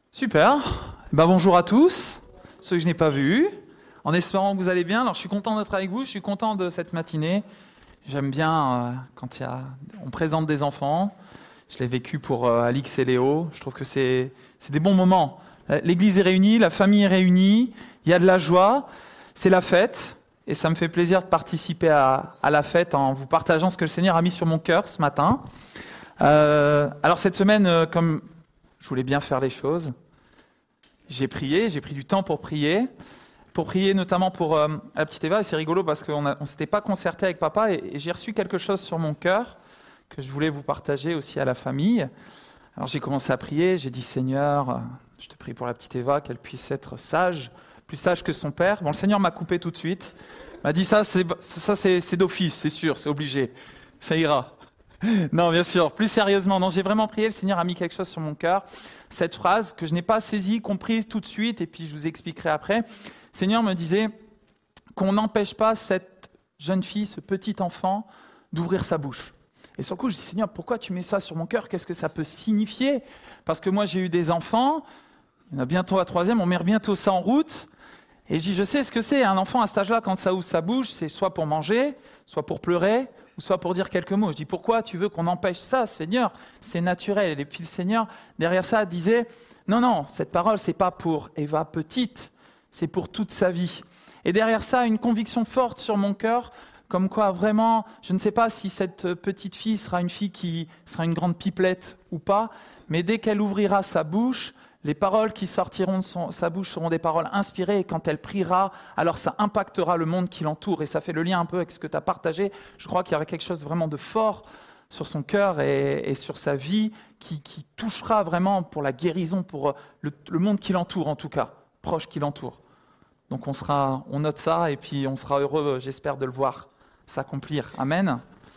Super. Bonjour à tous, ceux que je n'ai pas vus, en espérant que vous allez bien. Alors, je suis content d'être avec vous, je suis content de cette matinée. J'aime bien quand on présente des enfants. Je l'ai vécu pour Alix et Léo. Je trouve que c'est des bons moments. L'église est réunie, la famille est réunie, il y a de la joie, c'est la fête. Et ça me fait plaisir de participer à la fête en vous partageant ce que le Seigneur a mis sur mon cœur ce matin. Alors cette semaine, comme je voulais bien faire les choses, j'ai pris du temps pour prier notamment pour la petite Eva. Et c'est rigolo parce qu'on ne s'était pas concerté avec papa et j'ai reçu quelque chose sur mon cœur que je voulais vous partager aussi à la famille. Alors j'ai commencé à prier, j'ai dit Seigneur, je te prie pour la petite Eva, qu'elle puisse être sage, plus sage que son père. Bon, le Seigneur m'a coupé tout de suite, m'a dit ça c'est d'office, c'est sûr, c'est obligé, ça ira. Non, bien sûr, plus sérieusement, non, j'ai vraiment prié, le Seigneur a mis quelque chose sur mon cœur, cette phrase que je n'ai pas saisie, comprise tout de suite, et puis je vous expliquerai après. Le Seigneur me disait qu'on n'empêche pas cette jeune fille, ce petit enfant, d'ouvrir sa bouche. Et sur le coup, je dis, Seigneur, pourquoi tu mets ça sur mon cœur? Qu'est-ce que ça peut signifier? Parce que moi, j'ai eu des enfants, il y en a bientôt à 3e, on met bientôt ça en route, et je dis, je sais ce que c'est, un enfant à cet âge-là, quand ça ouvre sa bouche, c'est soit pour manger, soit pour pleurer, ou soit pour dire quelques mots. Je dis, pourquoi tu veux qu'on empêche ça, Seigneur? C'est naturel. Et puis le Seigneur, derrière ça, disait, non, cette parole, c'est pas pour Eva petite, c'est pour toute sa vie. Et derrière ça, une conviction forte sur mon cœur, comme quoi vraiment, je ne sais pas si cette petite fille sera une fille qui sera une grande pipelette ou pas, mais dès qu'elle ouvrira sa bouche, les paroles qui sortiront de sa bouche seront des paroles inspirées et quand elle priera, alors ça impactera le monde qui l'entoure. Et ça fait le lien un peu avec ce que tu as partagé. Je crois qu'il y aura quelque chose vraiment de fort sur son cœur et sur sa vie qui touchera vraiment pour la guérison, pour le monde qui l'entoure en tout cas, proche qui l'entoure. Donc on note ça et puis on sera heureux, j'espère, de le voir s'accomplir. Amen.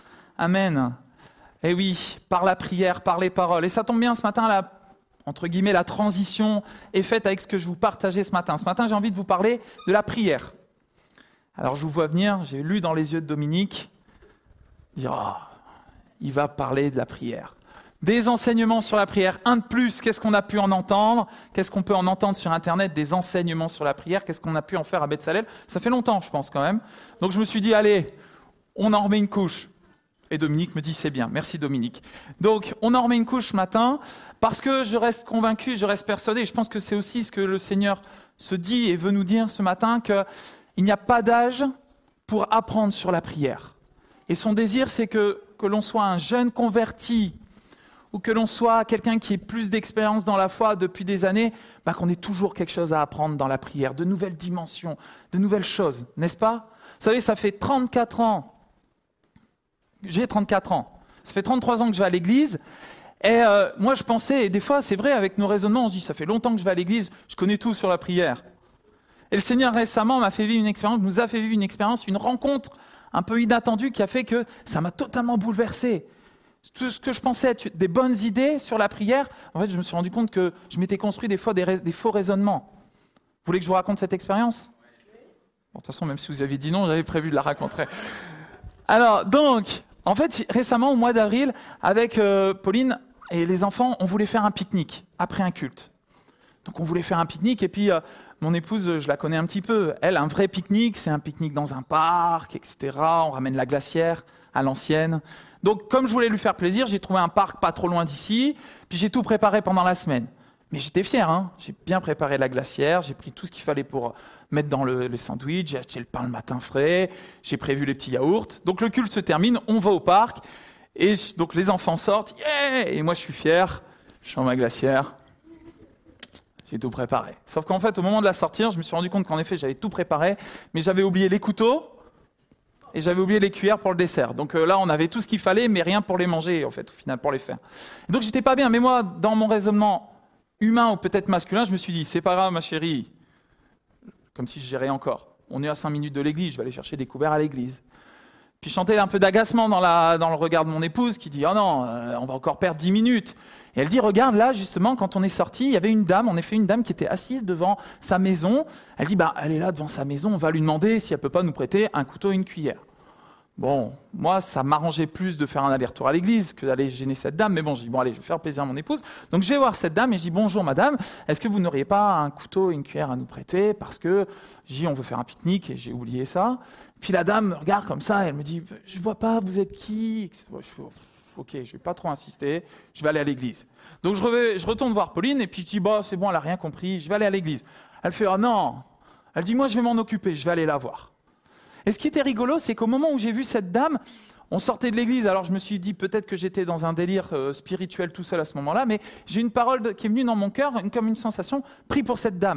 Amen. Et oui, par la prière, par les paroles. Et ça tombe bien ce matin, entre guillemets, la transition est faite avec ce que je vous partageais ce matin. Ce matin, j'ai envie de vous parler de la prière. Alors, je vous vois venir, j'ai lu dans les yeux de Dominique, dire, il va parler de la prière. Des enseignements sur la prière, un de plus, qu'est-ce qu'on a pu en entendre? Qu'est-ce qu'on peut en entendre sur Internet? Des enseignements sur la prière, qu'est-ce qu'on a pu en faire à Beth-Salel? Ça fait longtemps, je pense, quand même. Donc, je me suis dit, allez, on en remet une couche. Et Dominique me dit, c'est bien. Merci Dominique. Donc, on en remet une couche ce matin parce que je reste convaincu, je reste persuadé. Je pense que c'est aussi ce que le Seigneur se dit et veut nous dire ce matin, qu'il n'y a pas d'âge pour apprendre sur la prière. Et son désir, c'est que l'on soit un jeune converti ou que l'on soit quelqu'un qui ait plus d'expérience dans la foi depuis des années, qu'on ait toujours quelque chose à apprendre dans la prière, de nouvelles dimensions, de nouvelles choses, n'est-ce pas? Vous savez, ça fait 34 ans. J'ai 34 ans. Ça fait 33 ans que je vais à l'église. Et moi, je pensais, et des fois, c'est vrai, avec nos raisonnements, on se dit, ça fait longtemps que je vais à l'église, je connais tout sur la prière. Et le Seigneur, récemment, nous a fait vivre une expérience, une rencontre un peu inattendue qui a fait que ça m'a totalement bouleversé. Tout ce que je pensais être des bonnes idées sur la prière, en fait, je me suis rendu compte que je m'étais construit des fois des faux raisonnements. Vous voulez que je vous raconte cette expérience? Bon, de toute façon, même si vous aviez dit non, j'avais prévu de la raconter. Alors, donc, en fait, récemment, au mois d'avril, avec Pauline et les enfants, on voulait faire un pique-nique après un culte. Donc, on voulait faire un pique-nique et puis mon épouse, je la connais un petit peu. Elle, un vrai pique-nique, c'est un pique-nique dans un parc, etc. On ramène la glacière à l'ancienne. Donc, comme je voulais lui faire plaisir, j'ai trouvé un parc pas trop loin d'ici. Puis, j'ai tout préparé pendant la semaine. Mais j'étais fier, hein. J'ai bien préparé la glacière, j'ai pris tout ce qu'il fallait pour mettre dans les sandwichs, j'ai acheté le pain le matin frais, j'ai prévu les petits yaourts. Donc le culte se termine, on va au parc, et donc les enfants sortent, yeah! Et moi je suis fier, je suis dans ma glacière, j'ai tout préparé. Sauf qu'en fait, au moment de la sortir, je me suis rendu compte qu'en effet, j'avais tout préparé, mais j'avais oublié les couteaux, et j'avais oublié les cuillères pour le dessert. Donc là, on avait tout ce qu'il fallait, mais rien pour les manger, en fait, au final, pour les faire. Et donc j'étais pas bien, mais moi, dans mon raisonnement humain ou peut-être masculin, je me suis dit, c'est pas grave ma chérie, comme si je gérais encore. On est à 5 minutes de l'église, je vais aller chercher des couverts à l'église. Puis je sentais un peu d'agacement dans le regard de mon épouse qui dit, oh non, on va encore perdre 10 minutes. Et elle dit, regarde là, justement, quand on est sorti, il y avait une dame, en effet une dame qui était assise devant sa maison. Elle dit, elle est là devant sa maison, on va lui demander si elle peut pas nous prêter un couteau et une cuillère. Bon, moi, ça m'arrangeait plus de faire un aller-retour à l'église que d'aller gêner cette dame. Mais bon, je dis, bon, allez, je vais faire plaisir à mon épouse. Donc, je vais voir cette dame et je dis, bonjour madame, est-ce que vous n'auriez pas un couteau et une cuillère à nous prêter? Parce que, je dis, on veut faire un pique-nique et j'ai oublié ça. Puis la dame me regarde comme ça et elle me dit, je vois pas, vous êtes qui? Je fais, ok, je vais pas trop insister, je vais aller à l'église. Donc, je retourne voir Pauline et puis je dis, bah, c'est bon, elle a rien compris, je vais aller à l'église. Elle fait, ah non. Elle dit, moi, je vais m'en occuper, je vais aller la voir. Et ce qui était rigolo, c'est qu'au moment où j'ai vu cette dame, on sortait de l'église, alors je me suis dit peut-être que j'étais dans un délire spirituel tout seul à ce moment-là, mais j'ai une parole qui est venue dans mon cœur, comme une sensation, prie pour cette dame.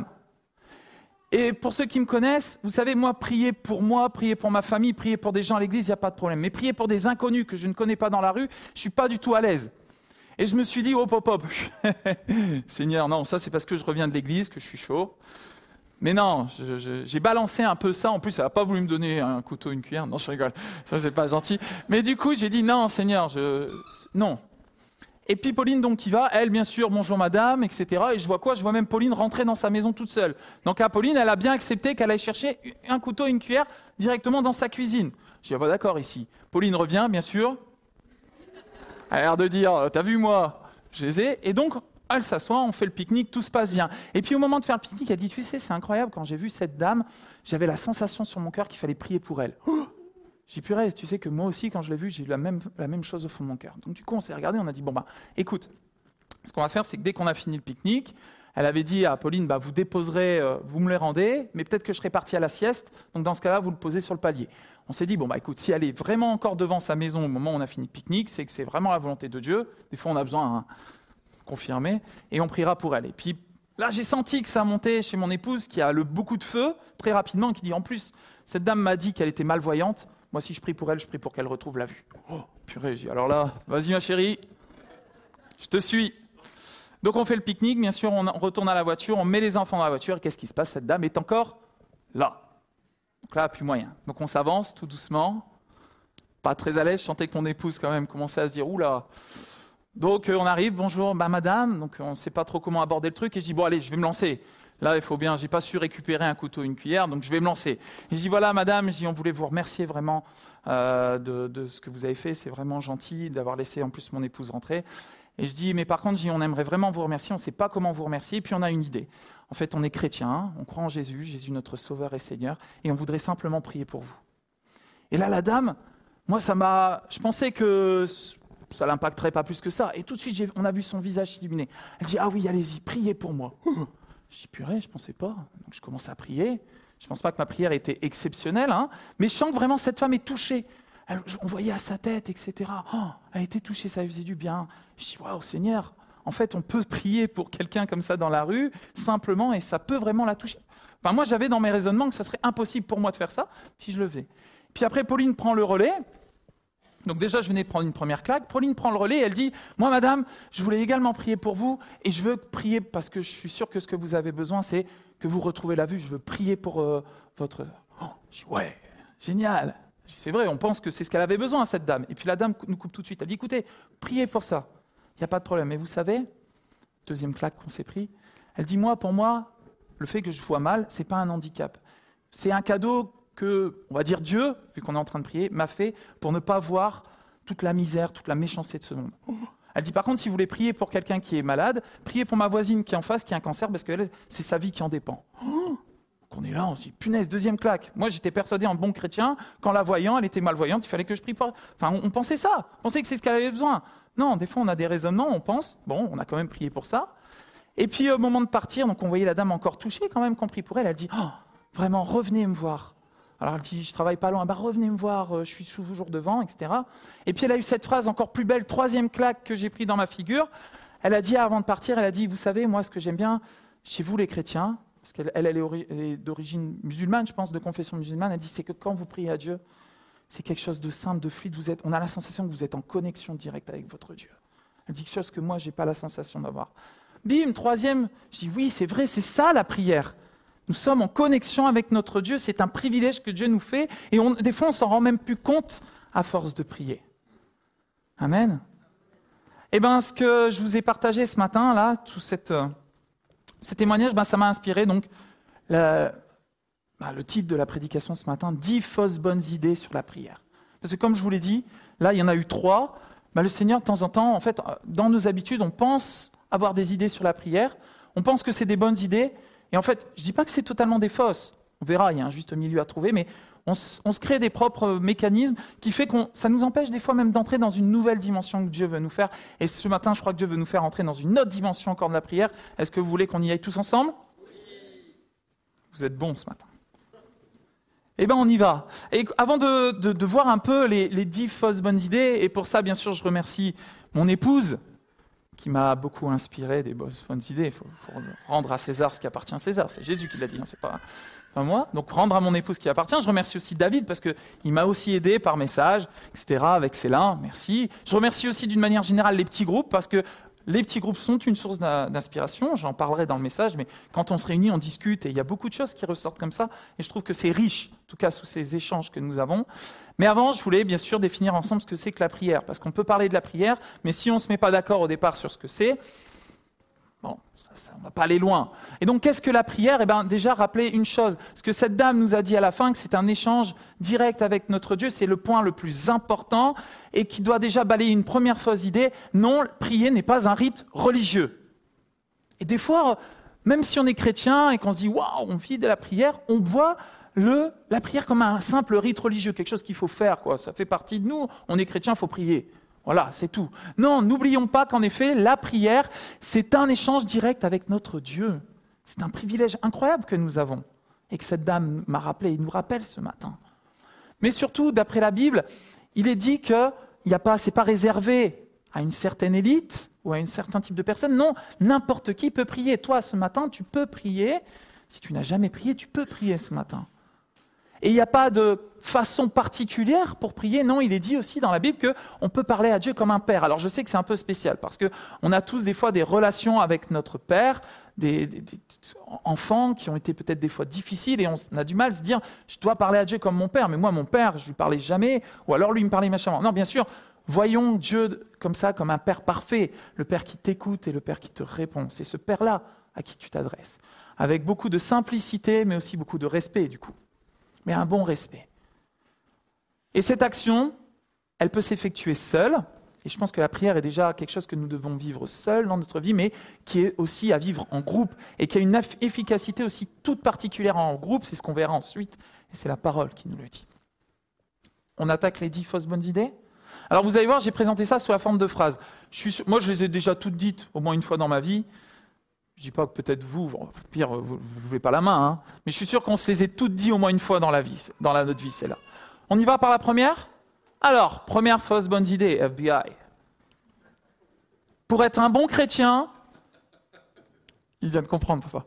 Et pour ceux qui me connaissent, vous savez, moi, prier pour ma famille, prier pour des gens à l'église, il n'y a pas de problème. Mais prier pour des inconnus que je ne connais pas dans la rue, je ne suis pas du tout à l'aise. Et je me suis dit, hop, Seigneur, non, ça c'est parce que je reviens de l'église, que je suis chaud. Mais non, j'ai balancé un peu ça. En plus, elle n'a pas voulu me donner un couteau, une cuillère. Non, je rigole. Ça, c'est pas gentil. Mais du coup, j'ai dit non, Seigneur, non. Et puis Pauline, donc, qui va, elle, bien sûr, bonjour madame, etc. Et je vois quoi? Je vois même Pauline rentrer dans sa maison toute seule. Donc, à Pauline, elle a bien accepté qu'elle aille chercher un couteau, une cuillère directement dans sa cuisine. Je dis, ah bah d'accord, ici. Pauline revient, bien sûr. Elle a l'air de dire, t'as vu moi? Je les ai. Et donc, elle s'assoit, on fait le pique-nique, tout se passe bien. Et puis au moment de faire le pique-nique, elle dit, tu sais, c'est incroyable, quand j'ai vu cette dame, j'avais la sensation sur mon cœur qu'il fallait prier pour elle. J'ai dit, purée, tu sais que moi aussi, quand je l'ai vue, j'ai eu la même chose au fond de mon cœur. Donc du coup, on s'est regardé, on a dit, bon bah, écoute, ce qu'on va faire, c'est que dès qu'on a fini le pique-nique, elle avait dit à Pauline, bah, vous déposerez, vous me les rendez, mais peut-être que je serai partie à la sieste, donc dans ce cas-là, vous le posez sur le palier. On s'est dit, bon bah écoute, si elle est vraiment encore devant sa maison au moment où on a fini le pique-nique, c'est que c'est vraiment la volonté de Dieu. Des fois, on a besoin confirmer, et on priera pour elle. Et puis là, j'ai senti que ça montait chez mon épouse, qui a beaucoup de feu, très rapidement, qui dit, en plus, cette dame m'a dit qu'elle était malvoyante, moi si je prie pour elle, je prie pour qu'elle retrouve la vue. Oh, purée, j'ai dit, alors là, vas-y ma chérie, je te suis. Donc on fait le pique-nique, bien sûr, on retourne à la voiture, on met les enfants dans la voiture, et qu'est-ce qui se passe? Cette dame est encore là. Donc là, plus moyen. Donc on s'avance tout doucement, pas très à l'aise, je sentais que mon épouse quand même commençait à se dire, oula. Donc on arrive, bonjour, bah madame, donc on ne sait pas trop comment aborder le truc, et je dis bon allez, je vais me lancer. Là il faut bien, j'ai pas su récupérer un couteau, une cuillère, donc je vais me lancer. Et je dis voilà madame, on voulait vous remercier vraiment de ce que vous avez fait, c'est vraiment gentil d'avoir laissé en plus mon épouse rentrer. Et je dis mais par contre, on aimerait vraiment vous remercier, on ne sait pas comment vous remercier, et puis on a une idée. En fait on est chrétien, on croit en Jésus, Jésus notre Sauveur et Seigneur, et on voudrait simplement prier pour vous. Et là la dame, moi je pensais que ça l'impacterait pas plus que ça. Et tout de suite, on a vu son visage s'illuminer. Elle dit, ah oui, allez-y, priez pour moi. Je dis, purée, je pensais pas. Donc je commence à prier. Je pense pas que ma prière était exceptionnelle, hein, mais je sens que vraiment cette femme est touchée. On voyait à sa tête, etc. Oh, elle était touchée, ça lui faisait du bien. Je dis, waouh, Seigneur, en fait, on peut prier pour quelqu'un comme ça dans la rue, simplement, et ça peut vraiment la toucher. Enfin, moi, j'avais dans mes raisonnements que ça serait impossible pour moi de faire ça, puis je le fais. Puis après, Pauline prend le relais. Donc déjà, je venais de prendre une première claque. Pauline prend le relais et elle dit « Moi, madame, je voulais également prier pour vous et je veux prier parce que je suis sûr que ce que vous avez besoin, c'est que vous retrouvez la vue. Je veux prier pour votre... » Oh, je dis « Ouais, génial !» C'est vrai, on pense que c'est ce qu'elle avait besoin, cette dame. Et puis la dame nous coupe tout de suite. Elle dit « Écoutez, priez pour ça. Il n'y a pas de problème. Et vous savez, deuxième claque qu'on s'est pris, elle dit « Moi, pour moi, le fait que je vois mal, ce n'est pas un handicap. C'est un cadeau que, on va dire Dieu, vu qu'on est en train de prier, m'a fait pour ne pas voir toute la misère, toute la méchanceté de ce monde. » Elle dit par contre, si vous voulez prier pour quelqu'un qui est malade, priez pour ma voisine qui est en face, qui a un cancer, parce que c'est sa vie qui en dépend. Donc on est là, on se dit, punaise, deuxième claque. Moi j'étais persuadé en bon chrétien, qu'en la voyant, elle était malvoyante, il fallait que je prie pour... Enfin, on pensait ça, on pensait que c'est ce qu'elle avait besoin. Non, des fois on a des raisonnements, on pense, bon, on a quand même prié pour ça. Et puis au moment de partir, donc on voyait la dame encore touchée quand même, qu'on prie pour elle, elle dit, oh, vraiment, revenez me voir. Alors elle dit, je travaille pas loin, bah revenez me voir, je suis toujours devant, etc. Et puis elle a eu cette phrase encore plus belle, troisième claque que j'ai pris dans ma figure. Elle a dit, avant de partir, elle a dit, vous savez, moi ce que j'aime bien chez vous les chrétiens, parce qu'elle est d'origine musulmane, je pense, de confession musulmane, elle dit, c'est que quand vous priez à Dieu, c'est quelque chose de simple, de fluide, on a la sensation que vous êtes en connexion directe avec votre Dieu. Elle dit quelque chose que moi, j'ai pas la sensation d'avoir. Bim, troisième, je dis, oui, c'est vrai, c'est ça la prière. Nous sommes en connexion avec notre Dieu, c'est un privilège que Dieu nous fait, et des fois on s'en rend même plus compte à force de prier. Amen. Eh bien, ce que je vous ai partagé ce matin, là, tout ce témoignage, ça m'a inspiré. Donc, le titre de la prédication ce matin, 10 fausses bonnes idées sur la prière. Parce que comme je vous l'ai dit, là, il y en a eu 3. Le Seigneur, de temps en temps, en fait, dans nos habitudes, on pense avoir des idées sur la prière. On pense que c'est des bonnes idées. Et en fait, je ne dis pas que c'est totalement des fausses. On verra, il y a un juste milieu à trouver, mais on se crée des propres mécanismes qui fait que ça nous empêche des fois même d'entrer dans une nouvelle dimension que Dieu veut nous faire. Et ce matin, je crois que Dieu veut nous faire entrer dans une autre dimension encore de la prière. Est-ce que vous voulez qu'on y aille tous ensemble ? Oui. Vous êtes bons ce matin. Eh bien, on y va. Et avant de voir un peu les 10 fausses bonnes idées, et pour ça, bien sûr, je remercie mon épouse, qui m'a beaucoup inspiré des bonnes idées. Il faut rendre à César ce qui appartient à César. C'est Jésus qui l'a dit, c'est pas moi. Donc, rendre à mon épouse ce qui appartient. Je remercie aussi David, parce qu'il m'a aussi aidé par message, etc., avec Célin. Merci. Je remercie aussi d'une manière générale les petits groupes, parce que les petits groupes sont une source d'inspiration, j'en parlerai dans le message, mais quand on se réunit, on discute, et il y a beaucoup de choses qui ressortent comme ça, et je trouve que c'est riche, en tout cas sous ces échanges que nous avons. Mais avant, je voulais bien sûr définir ensemble ce que c'est que la prière, parce qu'on peut parler de la prière, mais si on ne se met pas d'accord au départ sur ce que c'est, bon, on ne va pas aller loin. Et donc, qu'est-ce que la prière ? Eh bien, déjà, rappeler une chose. Ce que cette dame nous a dit à la fin, que c'est un échange direct avec notre Dieu, c'est le point le plus important et qui doit déjà balayer une première fausse idée. Non, prier n'est pas un rite religieux. Et des fois, même si on est chrétien et qu'on se dit « Waouh, on vit de la prière », on voit la prière comme un simple rite religieux, quelque chose qu'il faut faire, quoi. Ça fait partie de nous. On est chrétien, il faut prier. Voilà, c'est tout. Non, n'oublions pas qu'en effet, la prière, c'est un échange direct avec notre Dieu. C'est un privilège incroyable que nous avons et que cette dame m'a rappelé et nous rappelle ce matin. Mais surtout, d'après la Bible, il est dit que c'est pas réservé à une certaine élite ou à un certain type de personne. Non, n'importe qui peut prier. Toi, ce matin, tu peux prier. Si tu n'as jamais prié, tu peux prier ce matin. Et il n'y a pas de façon particulière pour prier. Non, il est dit aussi dans la Bible qu'on peut parler à Dieu comme un père. Alors je sais que c'est un peu spécial parce qu'on a tous des fois des relations avec notre père, des enfants qui ont été peut-être des fois difficiles et on a du mal à se dire « je dois parler à Dieu comme mon père ». Mais moi, mon père, je ne lui parlais jamais ou alors lui me parlait méchamment. Non, bien sûr, voyons Dieu comme ça, comme un père parfait, le père qui t'écoute et le père qui te répond. C'est ce père-là à qui tu t'adresses. Avec beaucoup de simplicité mais aussi beaucoup de respect du coup. Mais un bon respect. Et cette action, elle peut s'effectuer seule, et je pense que la prière est déjà quelque chose que nous devons vivre seul dans notre vie, mais qui est aussi à vivre en groupe, et qui a une efficacité aussi toute particulière en groupe, c'est ce qu'on verra ensuite, et c'est la parole qui nous le dit. On attaque les 10 fausses bonnes idées ? Alors vous allez voir, j'ai présenté ça sous la forme de phrases. Moi, je les ai déjà toutes dites, au moins une fois dans ma vie. Je ne dis pas que peut-être vous, pire, vous ne levez pas la main, hein, mais je suis sûr qu'on se les ait toutes dit au moins une fois dans notre vie, c'est là. On y va par la première ? Alors, première fausse bonne idée, FBI. Pour être un bon chrétien, il vient de comprendre, papa.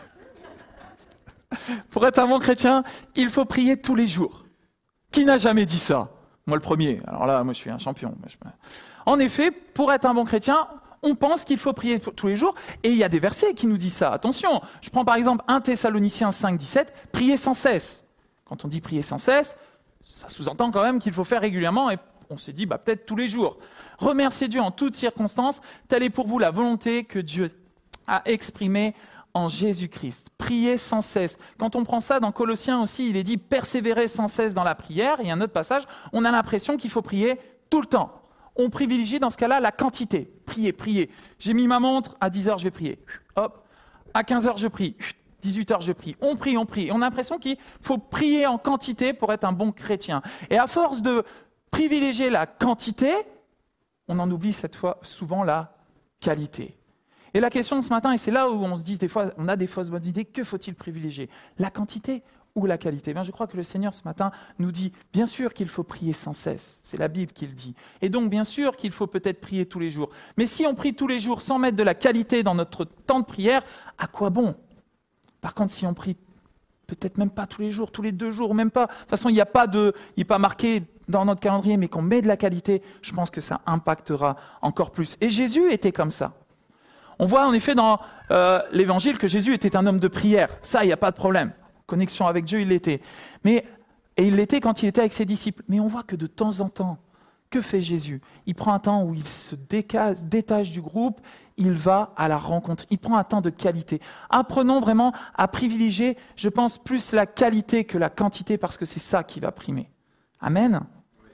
Pour être un bon chrétien, il faut prier tous les jours. Qui n'a jamais dit ça ? Moi le premier, alors là, moi je suis un champion. En effet, pour être un bon chrétien, on pense qu'il faut prier tous les jours, et il y a des versets qui nous disent ça. Attention, je prends par exemple 1 Thessaloniciens 5, 17, prier sans cesse. Quand on dit prier sans cesse, ça sous-entend quand même qu'il faut faire régulièrement, et on s'est dit peut-être tous les jours. Remerciez Dieu en toutes circonstances, telle est pour vous la volonté que Dieu a exprimée en Jésus-Christ. Priez sans cesse. Quand on prend ça dans Colossiens aussi, il est dit persévérer sans cesse dans la prière, et un autre passage, on a l'impression qu'il faut prier tout le temps. On privilégie dans ce cas-là la quantité. Prier. J'ai mis ma montre, à 10h je vais prier. Hop. À 15h je prie. 18h je prie. On prie. Et on a l'impression qu'il faut prier en quantité pour être un bon chrétien. Et à force de privilégier la quantité, on en oublie cette fois souvent la qualité. Et la question de ce matin, et c'est là où on se dit des fois, on a des fausses bonnes idées, que faut-il privilégier ? La quantité ou la qualité ? Bien, je crois que le Seigneur ce matin nous dit, bien sûr qu'il faut prier sans cesse, c'est la Bible qui le dit. Et donc bien sûr qu'il faut peut-être prier tous les jours. Mais si on prie tous les jours sans mettre de la qualité dans notre temps de prière, à quoi bon ? Par contre, si on prie peut-être même pas tous les jours, tous les 2 jours, même pas. De toute façon, il n'est pas marqué dans notre calendrier, mais qu'on met de la qualité, je pense que ça impactera encore plus. Et Jésus était comme ça. On voit en effet dans l'Évangile que Jésus était un homme de prière. Ça, il n'y a pas de problème. Connexion avec Dieu, il l'était. Et il l'était quand il était avec ses disciples. Mais on voit que de temps en temps, que fait Jésus ? Il prend un temps où il se détache du groupe, il va à la rencontre, il prend un temps de qualité. Apprenons vraiment à privilégier, je pense, plus la qualité que la quantité, parce que c'est ça qui va primer. Amen ?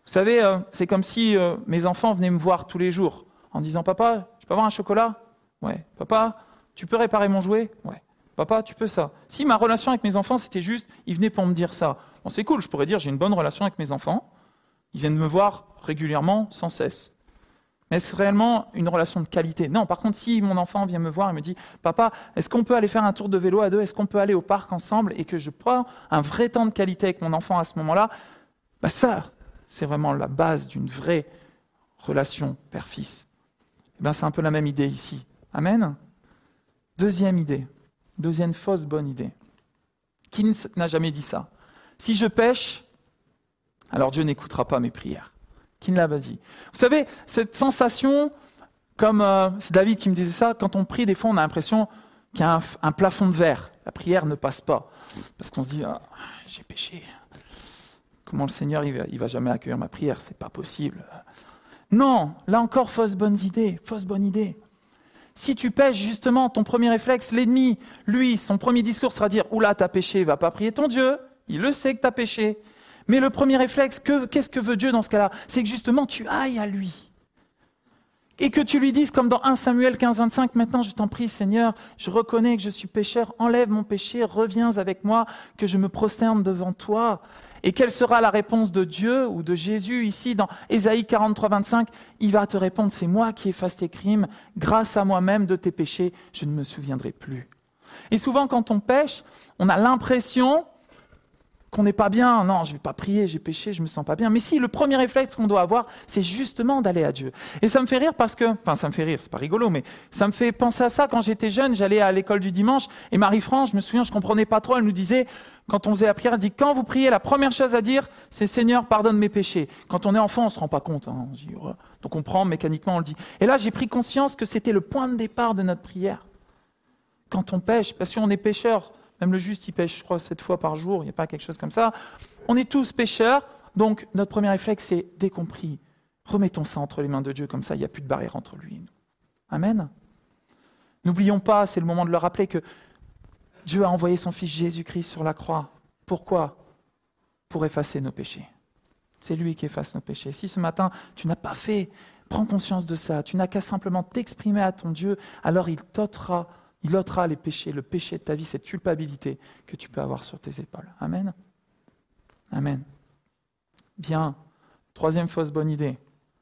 Vous savez, c'est comme si mes enfants venaient me voir tous les jours en disant « Papa, je peux avoir un chocolat ?»« Ouais. »« Papa, tu peux réparer mon jouet ?»« Ouais. »« Papa, tu peux ça ?» Si ma relation avec mes enfants, c'était juste, ils venaient pour me dire ça. Bon, c'est cool, je pourrais dire j'ai une bonne relation avec mes enfants. Ils viennent me voir régulièrement, sans cesse. Mais est-ce réellement une relation de qualité? Non, par contre, si mon enfant vient me voir et me dit « Papa, est-ce qu'on peut aller faire un tour de vélo à deux? Est-ce qu'on peut aller au parc ensemble ?» et que je prends un vrai temps de qualité avec mon enfant à ce moment-là, ça, c'est vraiment la base d'une vraie relation père-fils. C'est un peu la même idée ici. Amen. Deuxième idée, deuxième fausse bonne idée. Qui n'a jamais dit ça? Si je pêche, alors Dieu n'écoutera pas mes prières. Qui ne l'a pas dit? Vous savez, cette sensation, comme c'est David qui me disait ça, quand on prie, des fois on a l'impression qu'il y a un plafond de verre. La prière ne passe pas. Parce qu'on se dit, j'ai péché. Comment le Seigneur, il va jamais accueillir ma prière? C'est pas possible. Non, là encore, fausse bonne idée. Si tu pêches, justement, ton premier réflexe, l'ennemi, lui, son premier discours sera dire « Oula, t'as péché, il va pas prier ton Dieu. Il le sait que t'as péché. » Mais le premier réflexe, qu'est-ce que veut Dieu dans ce cas-là? C'est que justement, tu ailles à lui. Et que tu lui dises, comme dans 1 Samuel 15, 25, « Maintenant, je t'en prie, Seigneur, je reconnais que je suis pécheur. Enlève mon péché, reviens avec moi, que je me prosterne devant toi. » Et quelle sera la réponse de Dieu ou de Jésus ici dans Ésaïe 43, 25? Il va te répondre, c'est moi qui efface tes crimes, grâce à moi-même de tes péchés, je ne me souviendrai plus. Et souvent quand on pêche, on a l'impression qu'on n'est pas bien. Non, je ne vais pas prier, j'ai péché, je ne me sens pas bien. Mais si, le premier réflexe qu'on doit avoir, c'est justement d'aller à Dieu. Et ça me fait rire parce que, ça me fait rire, c'est pas rigolo, mais ça me fait penser à ça quand j'étais jeune, j'allais à l'école du dimanche, et Marie-France, je me souviens, je comprenais pas trop, elle nous disait, quand on faisait la prière, elle dit, quand vous priez, la première chose à dire, c'est Seigneur, pardonne mes péchés. Quand on est enfant, on se rend pas compte, on se dit, oh. Donc on prend, mécaniquement, on le dit. Et là, j'ai pris conscience que c'était le point de départ de notre prière. Quand on pêche, parce qu'on est pécheur, même le juste, il pêche, je crois, 7 fois par jour, il n'y a pas quelque chose comme ça. On est tous pécheurs, donc notre premier réflexe, c'est dès qu'on prie, remettons ça entre les mains de Dieu, comme ça, il n'y a plus de barrière entre lui et nous. Amen. N'oublions pas, c'est le moment de le rappeler, que Dieu a envoyé son Fils Jésus-Christ sur la croix. Pourquoi? Pour effacer nos péchés. C'est lui qui efface nos péchés. Si ce matin, tu n'as pas fait, prends conscience de ça, tu n'as qu'à simplement t'exprimer à ton Dieu, alors il ôtera les péchés, le péché de ta vie, cette culpabilité que tu peux avoir sur tes épaules. Amen. Amen. Bien. Troisième fausse bonne idée.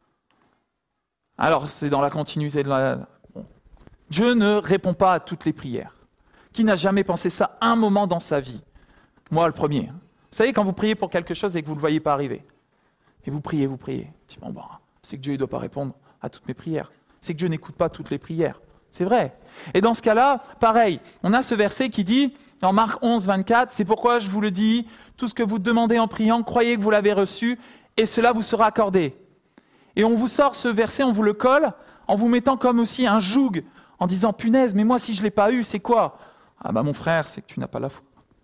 Alors, c'est dans la continuité de la... Bon. Dieu ne répond pas à toutes les prières. Qui n'a jamais pensé ça un moment dans sa vie? Moi, le premier. Vous savez, quand vous priez pour quelque chose et que vous ne le voyez pas arriver, et vous priez, c'est que Dieu ne doit pas répondre à toutes mes prières. C'est que Dieu n'écoute pas toutes les prières. C'est vrai. Et dans ce cas-là, pareil, on a ce verset qui dit, dans Marc 11, 24, « C'est pourquoi je vous le dis, tout ce que vous demandez en priant, croyez que vous l'avez reçu, et cela vous sera accordé. » Et on vous sort ce verset, on vous le colle, en vous mettant comme aussi un joug, en disant, « Punaise, mais moi si je ne l'ai pas eu, c'est quoi ?» Ah mon frère, c'est que tu n'as pas la foi.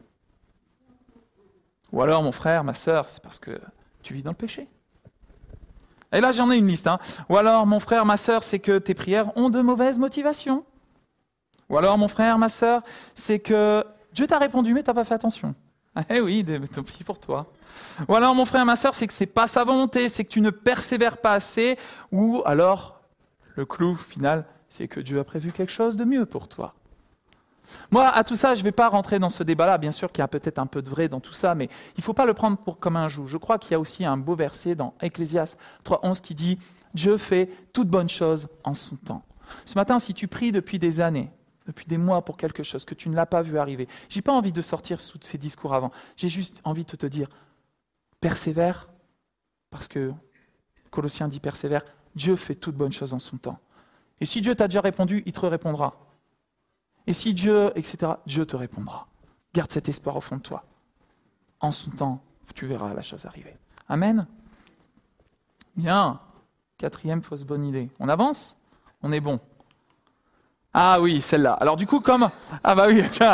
Ou alors, mon frère, ma sœur, c'est parce que tu vis dans le péché. Et là, j'en ai une liste. Ou alors, mon frère, ma sœur, c'est que tes prières ont de mauvaises motivations. Ou alors, mon frère, ma sœur, c'est que Dieu t'a répondu, mais tu n'as pas fait attention. Eh oui, tant pis pour toi. Ou alors, mon frère, ma sœur, c'est que ce n'est pas sa volonté, c'est que tu ne persévères pas assez. Ou alors, le clou final, c'est que Dieu a prévu quelque chose de mieux pour toi. Moi, à tout ça, je ne vais pas rentrer dans ce débat-là. Bien sûr qu'il y a peut-être un peu de vrai dans tout ça, mais il ne faut pas le prendre comme un joug. Je crois qu'il y a aussi un beau verset dans Ecclésiaste 3.11 qui dit « Dieu fait toute bonne chose en son temps ». Ce matin, si tu pries depuis des années, depuis des mois pour quelque chose que tu ne l'as pas vu arriver, je n'ai pas envie de sortir sous ces discours avant. J'ai juste envie de te dire « Persévère » parce que Colossiens dit « Persévère ». Dieu fait toute bonne chose en son temps. Et si Dieu t'a déjà répondu, il te répondra. Et si Dieu, etc., Dieu te répondra. Garde cet espoir au fond de toi. En son temps, tu verras la chose arriver. Amen. Bien. Quatrième fausse bonne idée. On avance? On est bon. Ah oui, celle-là. Alors du coup, comme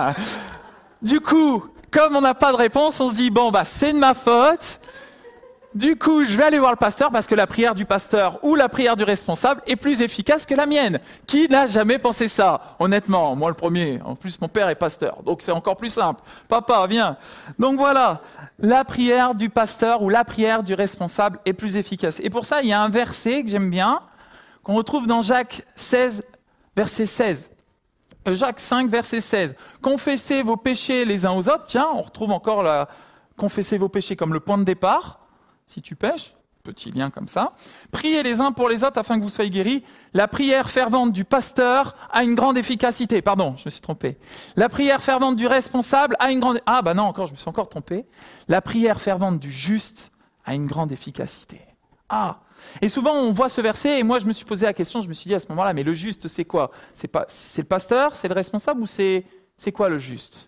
on n'a pas de réponse, on se dit, c'est de ma faute. Du coup, je vais aller voir le pasteur parce que la prière du pasteur ou la prière du responsable est plus efficace que la mienne. Qui n'a jamais pensé ça? Honnêtement, moi le premier. En plus, mon père est pasteur, donc c'est encore plus simple. Papa, viens. Donc voilà, la prière du pasteur ou la prière du responsable est plus efficace. Et pour ça, il y a un verset que j'aime bien, qu'on retrouve dans Jacques 16, verset 16. Jacques 5, verset 16. Confessez vos péchés les uns aux autres. Tiens, on retrouve encore la confessez vos péchés comme le point de départ. Si tu pèches, petit lien comme ça. Priez les uns pour les autres afin que vous soyez guéris. La prière fervente du pasteur a une grande efficacité. Pardon, je me suis trompé. La prière fervente du responsable a une grande... Ah bah non, encore, je me suis encore trompé. La prière fervente du juste a une grande efficacité. Ah. Et souvent, on voit ce verset et moi, je me suis posé la question, je me suis dit à ce moment-là, mais le juste, c'est quoi? C'est le pasteur, c'est le responsable ou c'est quoi le juste?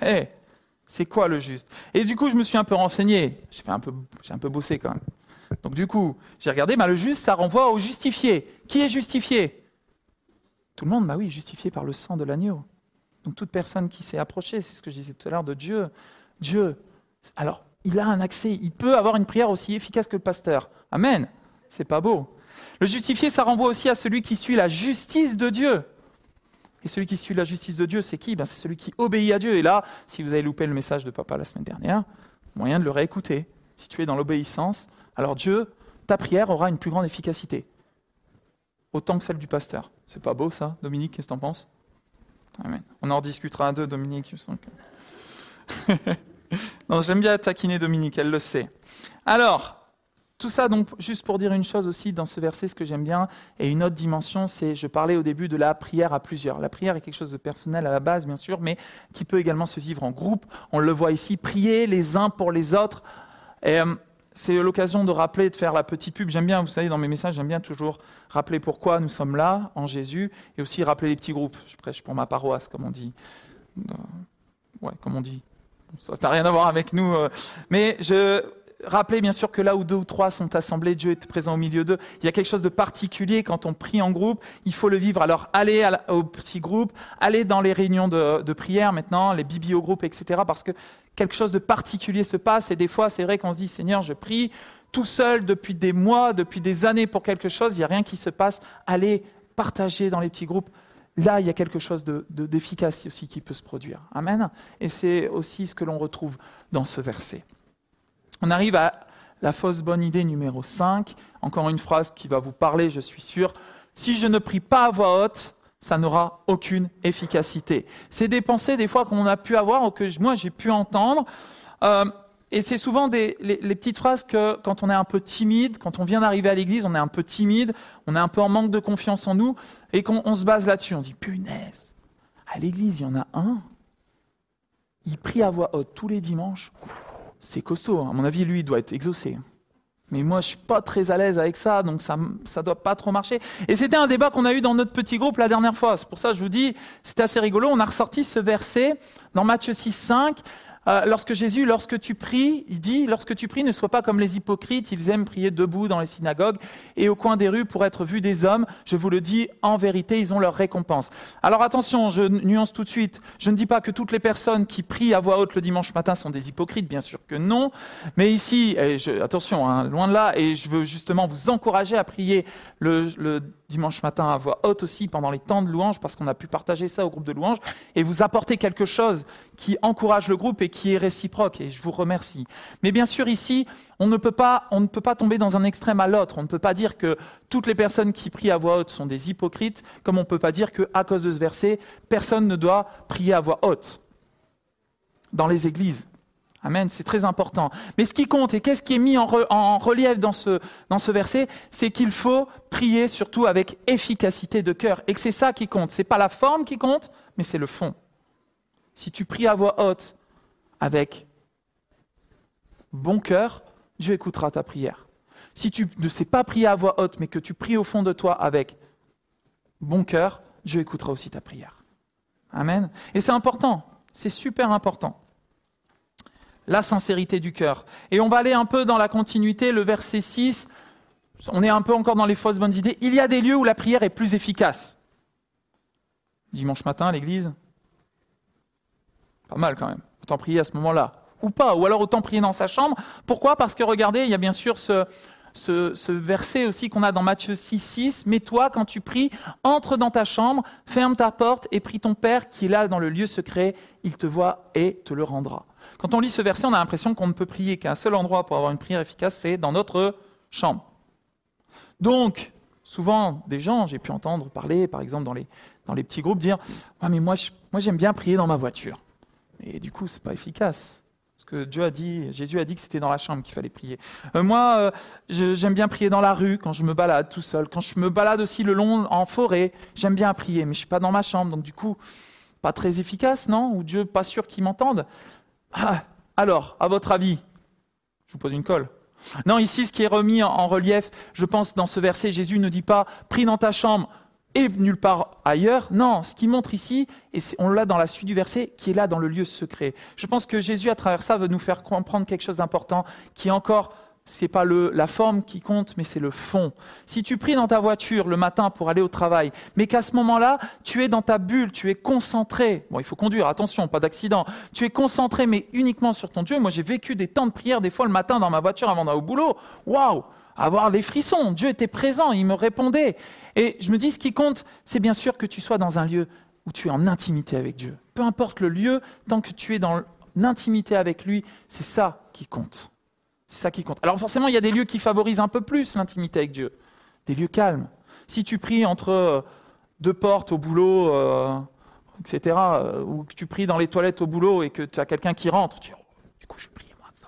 C'est quoi le juste? Et du coup, je me suis un peu renseigné. J'ai un peu bossé quand même. Donc du coup, j'ai regardé, le juste, ça renvoie au justifié. Qui est justifié? Tout le monde, oui, justifié par le sang de l'agneau. Donc toute personne qui s'est approchée, c'est ce que je disais tout à l'heure de Dieu. Dieu, alors, il a un accès, il peut avoir une prière aussi efficace que le pasteur. Amen. C'est pas beau. Le justifié, ça renvoie aussi à celui qui suit la justice de Dieu. Et celui qui suit la justice de Dieu, c'est qui? C'est celui qui obéit à Dieu. Et là, si vous avez loupé le message de papa la semaine dernière, moyen de le réécouter. Si tu es dans l'obéissance, alors Dieu, ta prière aura une plus grande efficacité. Autant que celle du pasteur. C'est pas beau ça, Dominique? Qu'est-ce que t'en penses? Amen. On en rediscutera à deux, Dominique. Je sens que... Non, j'aime bien taquiner Dominique, elle le sait. Alors... Tout ça, donc, juste pour dire une chose aussi dans ce verset, ce que j'aime bien, et une autre dimension, c'est, je parlais au début de la prière à plusieurs. La prière est quelque chose de personnel à la base, bien sûr, mais qui peut également se vivre en groupe. On le voit ici, prier les uns pour les autres. Et c'est l'occasion de rappeler, de faire la petite pub. J'aime bien, vous savez, dans mes messages, j'aime bien toujours rappeler pourquoi nous sommes là, en Jésus, et aussi rappeler les petits groupes. Je prêche pour ma paroisse, comme on dit. Comme on dit. Ça n'a rien à voir avec nous. Mais rappelez bien sûr que là où 2 ou 3 sont assemblés, Dieu est présent au milieu d'eux. Il y a quelque chose de particulier quand on prie en groupe. Il faut le vivre. Alors allez au petit groupe, allez dans les réunions de prière maintenant, les bibliogroupes, etc. Parce que quelque chose de particulier se passe. Et des fois, c'est vrai qu'on se dit, Seigneur, je prie tout seul depuis des mois, depuis des années pour quelque chose. Il n'y a rien qui se passe. Allez partager dans les petits groupes. Là, il y a quelque chose d'efficace aussi qui peut se produire. Amen. Et c'est aussi ce que l'on retrouve dans ce verset. On arrive à la fausse bonne idée numéro 5. Encore une phrase qui va vous parler, je suis sûr. Si je ne prie pas à voix haute, ça n'aura aucune efficacité. C'est des pensées des fois qu'on a pu avoir ou que moi j'ai pu entendre. Et c'est souvent les petites phrases que quand on est un peu timide, quand on vient d'arriver à l'église, on est un peu timide, on est un peu en manque de confiance en nous et qu'on se base là-dessus. On se dit, punaise, à l'église il y en a un, il prie à voix haute tous les dimanches. C'est costaud, à mon avis, lui, il doit être exaucé. Mais moi, je suis pas très à l'aise avec ça, donc ça doit pas trop marcher. Et c'était un débat qu'on a eu dans notre petit groupe la dernière fois. C'est pour ça que je vous dis, c'était assez rigolo. On a ressorti ce verset dans Matthieu 6, 5. Lorsque tu pries, il dit, lorsque tu pries, ne sois pas comme les hypocrites, ils aiment prier debout dans les synagogues et au coin des rues pour être vus des hommes. Je vous le dis, en vérité, ils ont leur récompense. Alors attention, je nuance tout de suite. Je ne dis pas que toutes les personnes qui prient à voix haute le dimanche matin sont des hypocrites, bien sûr que non. Mais ici, attention, loin de là, et je veux justement vous encourager à prier le dimanche matin à voix haute aussi pendant les temps de louange, parce qu'on a pu partager ça au groupe de louange et vous apporter quelque chose qui encourage le groupe et qui est réciproque, et je vous remercie. Mais bien sûr ici, on ne peut pas tomber dans un extrême à l'autre. On ne peut pas dire que toutes les personnes qui prient à voix haute sont des hypocrites, comme on ne peut pas dire qu'à cause de ce verset, personne ne doit prier à voix haute dans les églises. Amen, c'est très important. Mais ce qui compte, et qu'est-ce qui est mis en relief dans ce verset, c'est qu'il faut prier surtout avec efficacité de cœur. Et que c'est ça qui compte. C'est pas la forme qui compte, mais c'est le fond. Si tu pries à voix haute avec bon cœur, Dieu écoutera ta prière. Si tu ne sais pas prier à voix haute, mais que tu pries au fond de toi avec bon cœur, Dieu écoutera aussi ta prière. Amen. Et c'est important, c'est super important. La sincérité du cœur. Et on va aller un peu dans la continuité, le verset 6, on est un peu encore dans les fausses bonnes idées. Il y a des lieux où la prière est plus efficace. Dimanche matin à l'église, pas mal quand même. Autant prier à ce moment-là. ou pas. Ou alors autant prier dans sa chambre. Pourquoi ? Parce que regardez, il y a bien sûr ce verset aussi qu'on a dans Matthieu 6,6. « Mais toi, quand tu pries, entre dans ta chambre, ferme ta porte et prie ton Père qui est là dans le lieu secret. Il te voit et te le rendra. » Quand on lit ce verset, on a l'impression qu'on ne peut prier qu'à un seul endroit pour avoir une prière efficace, c'est dans notre chambre. Donc, souvent, des gens, j'ai pu entendre parler, par exemple dans les petits groupes, dire « Ouais, mais moi j'aime bien prier dans ma voiture. » Et du coup, c'est pas efficace. Parce que Jésus a dit que c'était dans la chambre qu'il fallait prier. J'aime bien prier dans la rue, quand je me balade tout seul. Quand je me balade aussi le long en forêt, j'aime bien prier, mais je suis pas dans ma chambre. Donc du coup, pas très efficace, non ? Ou Dieu, pas sûr qu'il m'entende. Alors, à votre avis, je vous pose une colle. Non, ici, ce qui est remis en relief, je pense, dans ce verset, Jésus ne dit pas « prie dans ta chambre » et nulle part ailleurs. Non, ce qu'il montre ici, et on l'a dans la suite du verset, qui est là dans le lieu secret. Je pense que Jésus, à travers ça, veut nous faire comprendre quelque chose d'important, qui est encore, c'est pas la forme qui compte, mais c'est le fond. Si tu pries dans ta voiture le matin pour aller au travail, mais qu'à ce moment-là, tu es dans ta bulle, tu es concentré. Bon, il faut conduire, attention, pas d'accident. Tu es concentré, mais uniquement sur ton Dieu. Moi, j'ai vécu des temps de prière, des fois le matin dans ma voiture avant d'aller au boulot. Waouh! Avoir des frissons. Dieu était présent, il me répondait. Et je me dis, ce qui compte, c'est bien sûr que tu sois dans un lieu où tu es en intimité avec Dieu. Peu importe le lieu, tant que tu es dans l'intimité avec lui, c'est ça qui compte. C'est ça qui compte. Alors forcément, il y a des lieux qui favorisent un peu plus l'intimité avec Dieu. Des lieux calmes. Si tu pries entre deux portes au boulot, etc., ou que tu pries dans les toilettes au boulot et que tu as quelqu'un qui rentre, tu dis, oh, du coup, je prie.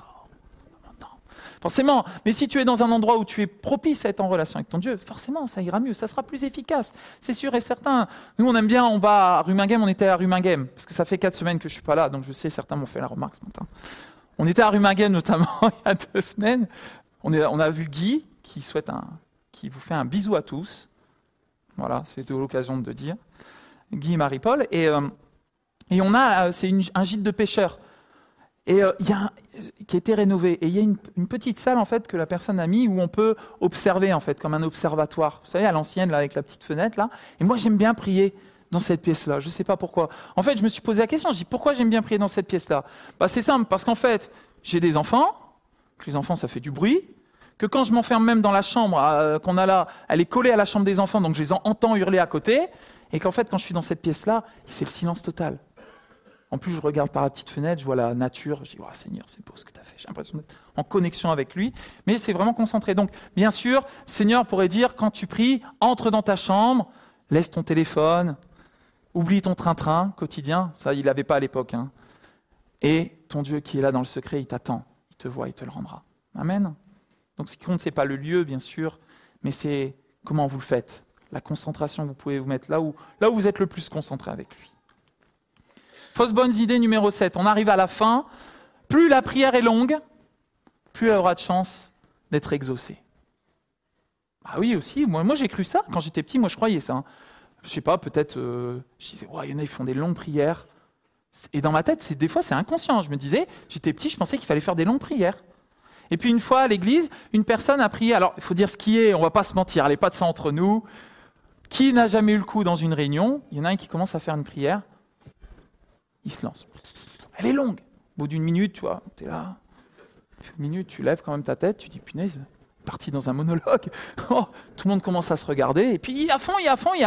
Forcément, mais si tu es dans un endroit où tu es propice à être en relation avec ton Dieu, forcément, ça ira mieux, ça sera plus efficace, c'est sûr et certain. Nous, on aime bien, on va à Rumingham, on était à Rumingham, parce que ça fait 4 semaines que je suis pas là, donc je sais, certains m'ont fait la remarque ce matin. On était à Rumingham notamment il y a 2 semaines, on a vu Guy, qui vous fait un bisou à tous, voilà, c'était l'occasion de dire, Guy et Marie-Paul, et on a, c'est un gîte de pêcheurs. Et qui a été rénové. Et il y a une petite salle en fait que la personne a mis où on peut observer en fait comme un observatoire. Vous savez, à l'ancienne là avec la petite fenêtre là. Et moi j'aime bien prier dans cette pièce-là. Je ne sais pas pourquoi. En fait, je me suis posé la question. Je dis pourquoi j'aime bien prier dans cette pièce-là ? Bah c'est simple parce qu'en fait j'ai des enfants. Que les enfants ça fait du bruit. Que quand je m'enferme même dans la chambre qu'on a là, elle est collée à la chambre des enfants, donc je les entends hurler à côté. Et qu'en fait quand je suis dans cette pièce-là, c'est le silence total. En plus, je regarde par la petite fenêtre, je vois la nature, je dis oh, « Seigneur, c'est beau ce que tu as fait ». J'ai l'impression d'être en connexion avec lui, mais c'est vraiment concentré. Donc, bien sûr, Seigneur pourrait dire, quand tu pries, entre dans ta chambre, laisse ton téléphone, oublie ton train-train quotidien, ça, il n'avait pas à l'époque. Hein. Et ton Dieu qui est là dans le secret, il t'attend, il te voit, il te le rendra. Amen. Donc, ce qui compte, ce n'est pas le lieu, bien sûr, mais c'est comment vous le faites. La concentration, vous pouvez vous mettre là où vous êtes le plus concentré avec lui. Fausses bonnes idées numéro 7. On arrive à la fin. Plus la prière est longue, plus elle aura de chance d'être exaucée. Ah oui, aussi. Moi j'ai cru ça. Quand j'étais petit, moi je croyais ça. Je sais pas, peut-être, je disais, ouais, il y en a, ils font des longues prières. Et dans ma tête, des fois, c'est inconscient. Je me disais, j'étais petit, je pensais qu'il fallait faire des longues prières. Et puis une fois à l'église, une personne a prié. Alors, il faut dire ce qui est, on va pas se mentir, allez, pas de ça entre nous. Qui n'a jamais eu le coup dans une réunion ? Il y en a un qui commence à faire une prière. Il se lance. Elle est longue. Au bout d'une minute, tu vois, tu es là. Une minute, tu lèves quand même ta tête, tu dis, punaise, parti dans un monologue. Oh, tout le monde commence à se regarder. Et puis, il y a à fond.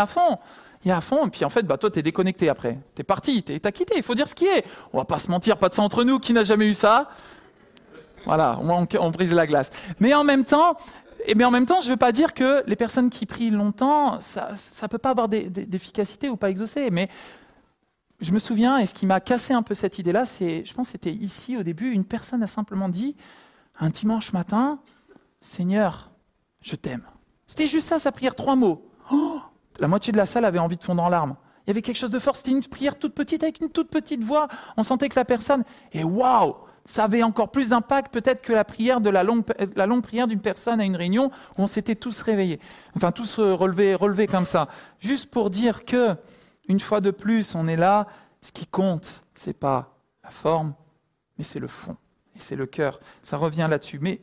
Et puis, en fait, toi, tu es déconnecté après. Tu es parti, t'as quitté. Il faut dire ce qui est. On va pas se mentir, pas de ça entre nous. Qui n'a jamais eu ça ? Voilà, on brise la glace. Mais en même temps, je ne veux pas dire que les personnes qui prient longtemps, ça ne peut pas avoir d'efficacité ou pas exaucer. Mais je me souviens, et ce qui m'a cassé un peu cette idée-là, je pense que c'était ici au début, une personne a simplement dit, un dimanche matin, « Seigneur, je t'aime ». C'était juste ça, sa prière, 3 mots. Oh, la moitié de la salle avait envie de fondre en larmes. Il y avait quelque chose de fort, c'était une prière toute petite, avec une toute petite voix. On sentait que la personne, et waouh, ça avait encore plus d'impact peut-être que la longue prière d'une personne à une réunion où on s'était tous réveillés, enfin tous relevés comme ça. Juste pour dire que, une fois de plus, on est là, ce qui compte, c'est pas la forme, mais c'est le fond, et c'est le cœur. Ça revient là-dessus. Mais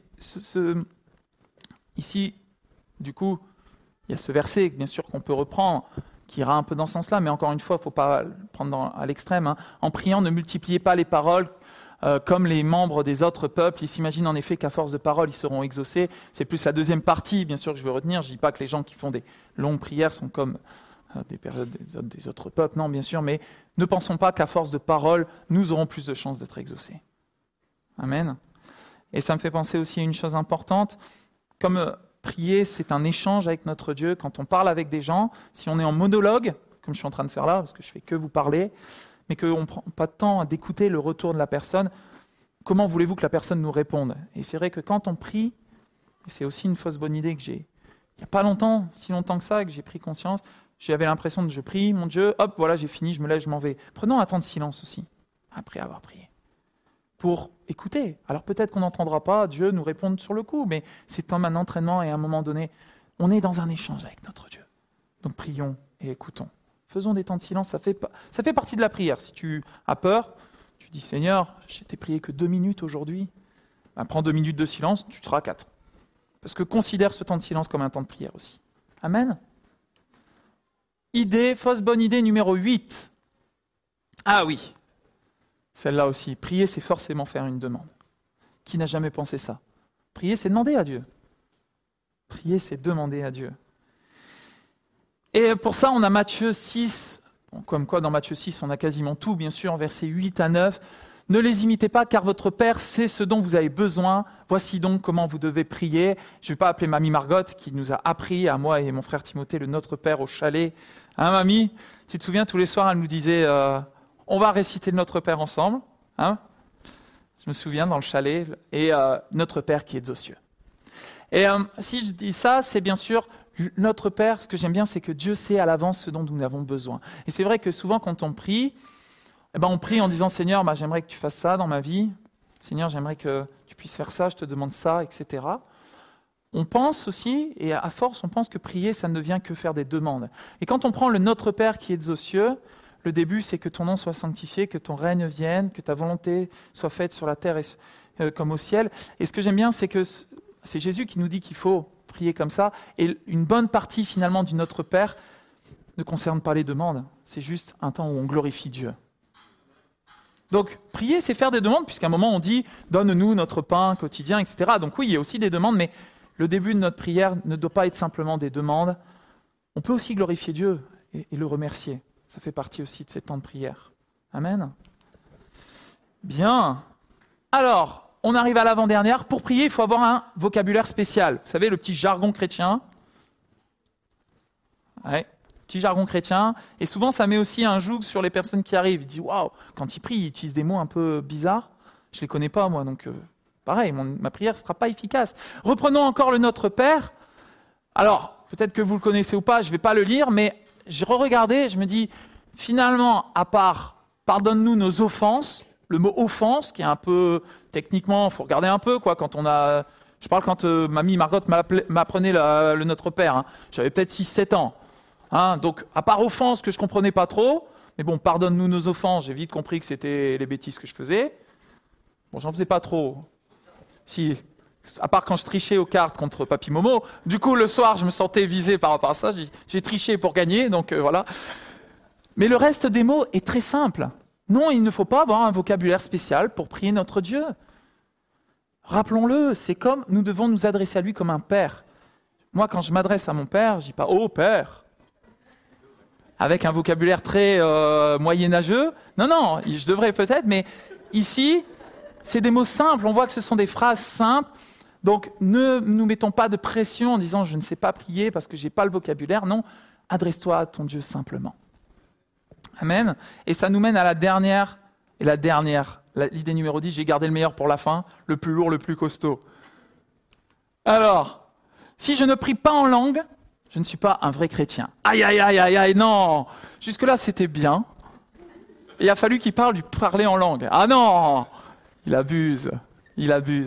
ici, du coup, il y a ce verset, bien sûr, qu'on peut reprendre, qui ira un peu dans ce sens-là, mais encore une fois, il ne faut pas le prendre à l'extrême. Hein. En priant, ne multipliez pas les paroles comme les membres des autres peuples. Ils s'imaginent en effet qu'à force de parole, ils seront exaucés. C'est plus la deuxième partie, bien sûr, que je veux retenir. Je ne dis pas que les gens qui font des longues prières sont comme des périodes des autres peuples, non, bien sûr, mais ne pensons pas qu'à force de parole, nous aurons plus de chances d'être exaucés. Amen. Et ça me fait penser aussi à une chose importante. Comme prier, c'est un échange avec notre Dieu. Quand on parle avec des gens, si on est en monologue, comme je suis en train de faire là, parce que je fais que vous parler, mais qu'on ne prend pas de temps d'écouter le retour de la personne, comment voulez-vous que la personne nous réponde? Et c'est vrai que quand on prie, et c'est aussi une fausse bonne idée que j'ai, il n'y a pas longtemps, si longtemps que ça, que j'ai pris conscience, j'avais l'impression de je prie, mon Dieu, hop, voilà, j'ai fini, je me lève, je m'en vais. Prenons un temps de silence aussi, après avoir prié, pour écouter. Alors peut-être qu'on n'entendra pas Dieu nous répondre sur le coup, mais c'est comme un entraînement et à un moment donné, on est dans un échange avec notre Dieu. Donc prions et écoutons. Faisons des temps de silence, ça fait partie de la prière. Si tu as peur, tu dis Seigneur, je t'ai prié que 2 minutes aujourd'hui, ben, prends 2 minutes de silence, tu seras 4. Parce que considère ce temps de silence comme un temps de prière aussi. Amen. Fausse bonne idée numéro 8. Ah oui, celle-là aussi. Prier, c'est forcément faire une demande. Qui n'a jamais pensé ça? Prier, c'est demander à Dieu. Prier, c'est demander à Dieu. Et pour ça, on a Matthieu 6. Bon, comme quoi, dans Matthieu 6, on a quasiment tout, bien sûr, versets 8 à 9. Ne les imitez pas, car votre Père sait ce dont vous avez besoin. Voici donc comment vous devez prier. Je ne vais pas appeler Mamie Margot, qui nous a appris, à moi et mon frère Timothée, le Notre Père au chalet. Hein, Mamie? Tu te souviens, tous les soirs, elle nous disait on va réciter le Notre Père ensemble. Hein? Je me souviens, dans le chalet. Et Notre Père qui est aux cieux. Et si je dis ça, c'est bien sûr notre Père. Ce que j'aime bien, c'est que Dieu sait à l'avance ce dont nous avons besoin. Et c'est vrai que souvent, quand on prie, on prie en disant « Seigneur, j'aimerais que tu fasses ça dans ma vie. Seigneur, j'aimerais que tu puisses faire ça, je te demande ça, etc. » On pense aussi, et à force, on pense que prier, ça ne devient que faire des demandes. Et quand on prend le Notre Père qui est aux cieux, le début, c'est que ton nom soit sanctifié, que ton règne vienne, que ta volonté soit faite sur la terre comme au ciel. Et ce que j'aime bien, c'est que c'est Jésus qui nous dit qu'il faut prier comme ça. Et une bonne partie, finalement, du Notre Père ne concerne pas les demandes. C'est juste un temps où on glorifie Dieu. Donc, prier, c'est faire des demandes, puisqu'à un moment, on dit « Donne-nous notre pain quotidien », etc. Donc oui, il y a aussi des demandes, mais le début de notre prière ne doit pas être simplement des demandes. On peut aussi glorifier Dieu et le remercier. Ça fait partie aussi de ces temps de prière. Amen. Bien. Alors, on arrive à l'avant-dernière. Pour prier, il faut avoir un vocabulaire spécial. Vous savez, le petit jargon chrétien. Ouais. Petit jargon chrétien, et souvent ça met aussi un joug sur les personnes qui arrivent. Ils disent waouh, quand ils prient, ils utilisent des mots un peu bizarres. Je les connais pas moi, donc pareil, ma prière sera pas efficace. Reprenons encore le Notre Père. Alors peut-être que vous le connaissez ou pas, je vais pas le lire, mais j'ai re-regardé, je me dis finalement, à part pardonne-nous nos offenses, le mot offense qui est un peu techniquement, faut regarder un peu quoi. Quand on a, je parle quand Mamie Margot m'apprenait le Notre Père, hein. J'avais peut-être 6-7 ans. Hein, donc, à part offense que je comprenais pas trop, mais bon, pardonne-nous nos offenses, j'ai vite compris que c'était les bêtises que je faisais. Bon, j'en faisais pas trop. Si, à part quand je trichais aux cartes contre Papy Momo, du coup, le soir, je me sentais visé par rapport à ça, j'ai triché pour gagner, donc voilà. Mais le reste des mots est très simple. Non, il ne faut pas avoir un vocabulaire spécial pour prier notre Dieu. Rappelons-le, c'est comme nous devons nous adresser à lui comme un père. Moi, quand je m'adresse à mon père, je dis pas « Oh, père !» avec un vocabulaire très moyenâgeux. Non, je devrais peut-être, mais ici, c'est des mots simples. On voit que ce sont des phrases simples. Donc, ne nous mettons pas de pression en disant « je ne sais pas prier parce que je n'ai pas le vocabulaire ». Non, adresse-toi à ton Dieu simplement. Amen. Et ça nous mène à la dernière, l'idée numéro 10, j'ai gardé le meilleur pour la fin, le plus lourd, le plus costaud. Alors, si je ne prie pas en langue, je ne suis pas un vrai chrétien. Aïe, non. Jusque-là, c'était bien. Il a fallu qu'il parler en langue. Ah non, il abuse. Il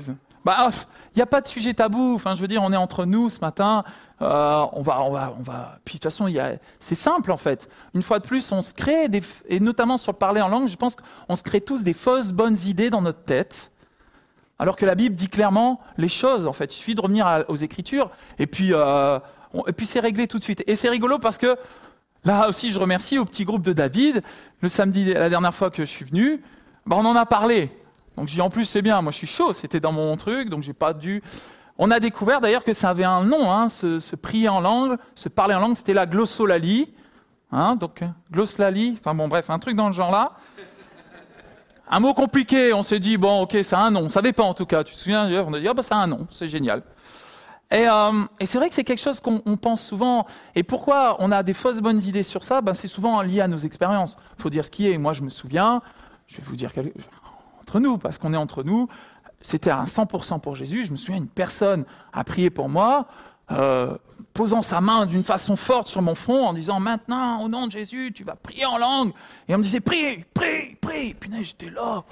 n'y a pas de sujet tabou. Enfin, je veux dire, on est entre nous ce matin. On va. Puis de toute façon, c'est simple en fait. Une fois de plus, on se crée et notamment sur le parler en langue, je pense qu'on se crée tous des fausses bonnes idées dans notre tête. Alors que la Bible dit clairement les choses. En fait, il suffit de revenir aux Écritures et puis c'est réglé tout de suite. Et c'est rigolo parce que là aussi, je remercie au petit groupe de David. Le samedi, la dernière fois que je suis venu, on en a parlé. Donc je dis en plus c'est bien, moi je suis chaud, c'était dans mon truc, donc j'ai pas dû... On a découvert d'ailleurs que ça avait un nom, hein, se prier en langue, se parler en langue, c'était la glossolalie. Hein, donc glossolalie, enfin bon bref, un truc dans le genre là. Un mot compliqué, on s'est dit bon ok, ça a un nom, on savait pas en tout cas, tu te souviens, on a dit ah bah ça a un nom, c'est génial. Et c'est vrai que c'est quelque chose qu'on pense souvent. Et pourquoi on a des fausses bonnes idées sur ça? C'est souvent lié à nos expériences. Il faut dire ce qui est. Moi, je me souviens, je vais vous dire entre nous, parce qu'on est entre nous, c'était à 100% pour Jésus. Je me souviens, une personne a prié pour moi, posant sa main d'une façon forte sur mon front, en disant « Maintenant, au nom de Jésus, tu vas prier en langue. » Et on me disait « Prie, prie, prie. » Puis j'étais là.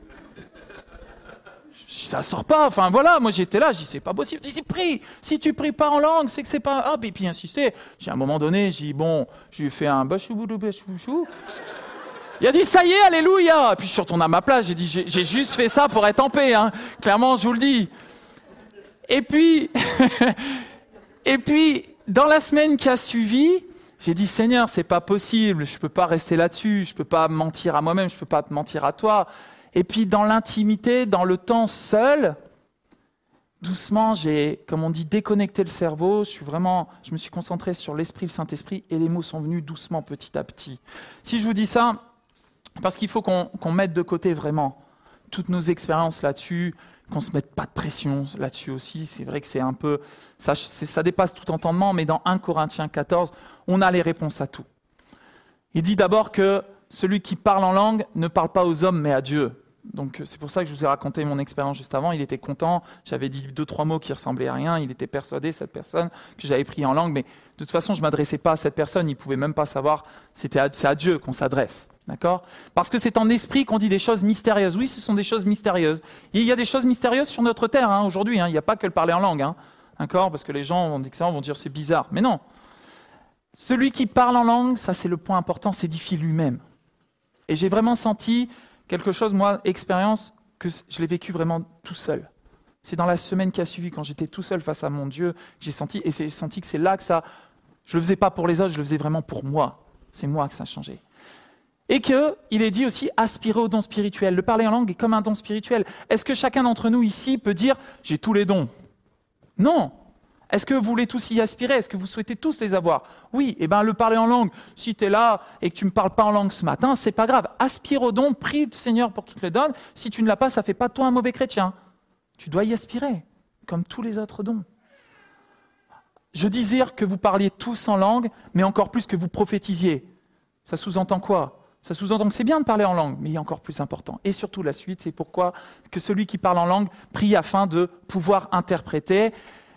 Ça sort pas, enfin voilà, moi j'étais là, j'ai dit c'est pas possible, j'ai dit prie, si tu pries pas en langue, c'est que c'est pas, et puis insister, j'ai à un moment donné, j'ai dit bon, je lui ai fait un bachoubou, il a dit ça y est, alléluia, et puis je suis retourné à ma place, j'ai dit j'ai juste fait ça pour être en paix, hein. Clairement je vous le dis, et puis, dans la semaine qui a suivi, j'ai dit Seigneur, c'est pas possible, je peux pas rester là-dessus, je peux pas mentir à moi-même, je peux pas te mentir à toi. Et puis dans l'intimité, dans le temps seul, doucement, j'ai, comme on dit, déconnecté le cerveau. Je me suis concentré sur l'Esprit, le Saint-Esprit, et les mots sont venus doucement, petit à petit. Si je vous dis ça, parce qu'il faut qu'on mette de côté vraiment toutes nos expériences là-dessus, qu'on se mette pas de pression là-dessus aussi. C'est vrai que c'est un peu, ça dépasse tout entendement, mais dans 1 Corinthiens 14, on a les réponses à tout. Il dit d'abord que celui qui parle en langue ne parle pas aux hommes, mais à Dieu. Donc c'est pour ça que je vous ai raconté mon expérience juste avant. Il était content, j'avais dit 2-3 mots qui ressemblaient à rien. Il était persuadé, cette personne, que j'avais pris en langue. Mais de toute façon, je ne m'adressais pas à cette personne. Il ne pouvait même pas savoir. C'est à Dieu qu'on s'adresse. D'accord ? Parce que c'est en esprit qu'on dit des choses mystérieuses. Oui, ce sont des choses mystérieuses. Et il y a des choses mystérieuses sur notre terre aujourd'hui. Il n'y a pas que le parler en langue. D'accord ? Parce que les gens vont dire c'est bizarre. Mais non. Celui qui parle en langue, ça c'est le point important, s'édifie lui-même. Et j'ai vraiment senti quelque chose, moi, expérience, que je l'ai vécu vraiment tout seul. C'est dans la semaine qui a suivi, quand j'étais tout seul face à mon Dieu, que j'ai senti que c'est là que ça... Je ne le faisais pas pour les autres, je le faisais vraiment pour moi. C'est moi que ça a changé. Et qu'il est dit aussi, aspirer au don spirituel. Le parler en langue est comme un don spirituel. Est-ce que chacun d'entre nous ici peut dire « j'ai tous les dons » ? Non. Est-ce que vous voulez tous y aspirer ? Est-ce que vous souhaitez tous les avoir ? Oui, le parler en langue, si tu es là et que tu ne me parles pas en langue ce matin, c'est pas grave. Aspire au don, prie le Seigneur pour qu'il te le donne. Si tu ne l'as pas, ça ne fait pas de toi un mauvais chrétien. Tu dois y aspirer, comme tous les autres dons. Je désire que vous parliez tous en langue, mais encore plus que vous prophétisiez. Ça sous-entend quoi ? Ça sous-entend que c'est bien de parler en langue, mais il y a encore plus important. Et surtout la suite, c'est que celui qui parle en langue prie afin de pouvoir interpréter.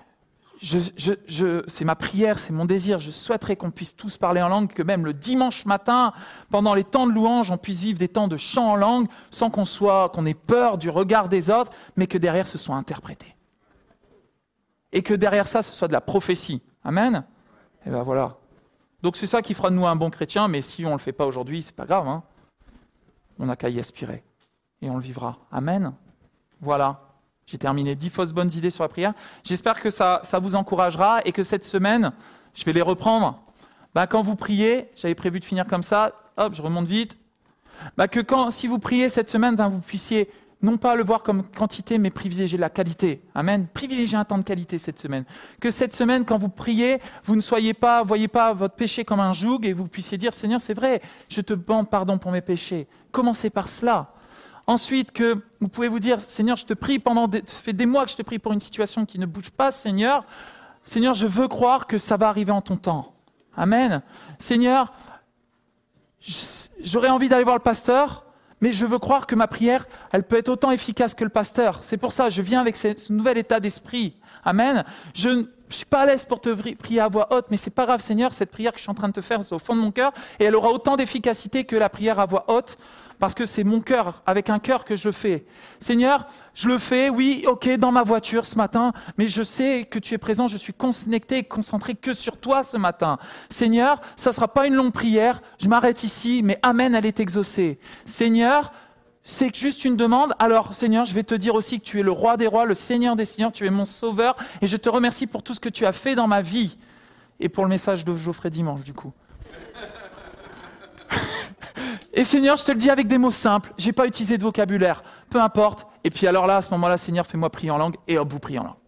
C'est ma prière, c'est mon désir. Je souhaiterais qu'on puisse tous parler en langue, que même le dimanche matin, pendant les temps de louange, on puisse vivre des temps de chant en langue, sans qu'on ait peur du regard des autres, mais que derrière ce soit interprété. Et que derrière ça, ce soit de la prophétie. Amen ? Et voilà. Donc c'est ça qui fera de nous un bon chrétien, mais si on ne le fait pas aujourd'hui, c'est pas grave. On n'a qu'à y aspirer. Et on le vivra. Amen ? Voilà. J'ai terminé 10 fausses bonnes idées sur la prière. J'espère que ça vous encouragera et que cette semaine, je vais les reprendre. Quand vous priez, j'avais prévu de finir comme ça, hop, je remonte vite. Si vous priez cette semaine, vous puissiez non pas le voir comme quantité, mais privilégier la qualité. Amen. Privilégiez un temps de qualité cette semaine. Que cette semaine, quand vous priez, vous ne voyez pas votre péché comme un joug et vous puissiez dire, Seigneur, c'est vrai, je te demande pardon pour mes péchés. Commencez par cela. Ensuite, que vous pouvez vous dire, Seigneur, je te prie ça fait des mois que je te prie pour une situation qui ne bouge pas, Seigneur. Seigneur, je veux croire que ça va arriver en ton temps. Amen. Seigneur, j'aurais envie d'aller voir le pasteur, mais je veux croire que ma prière, elle peut être autant efficace que le pasteur. C'est pour ça, je viens avec ce nouvel état d'esprit. Amen. Je ne suis pas à l'aise pour te prier à voix haute, mais c'est pas grave, Seigneur, cette prière que je suis en train de te faire, c'est au fond de mon cœur, et elle aura autant d'efficacité que la prière à voix haute, parce que c'est mon cœur, avec un cœur que je le fais. Seigneur, je le fais, oui, ok, dans ma voiture ce matin, mais je sais que tu es présent, je suis connecté et concentré que sur toi ce matin. Seigneur, ça ne sera pas une longue prière, je m'arrête ici, mais Amen, elle est exaucée. Seigneur, c'est juste une demande, alors Seigneur, je vais te dire aussi que tu es le roi des rois, le Seigneur des seigneurs, tu es mon sauveur, et je te remercie pour tout ce que tu as fait dans ma vie. Et pour le message de Geoffrey dimanche, du coup. Et Seigneur, je te le dis avec des mots simples, j'ai pas utilisé de vocabulaire, peu importe. Et puis alors là, à ce moment-là, Seigneur, fais-moi prier en langue, et hop, vous priez en langue.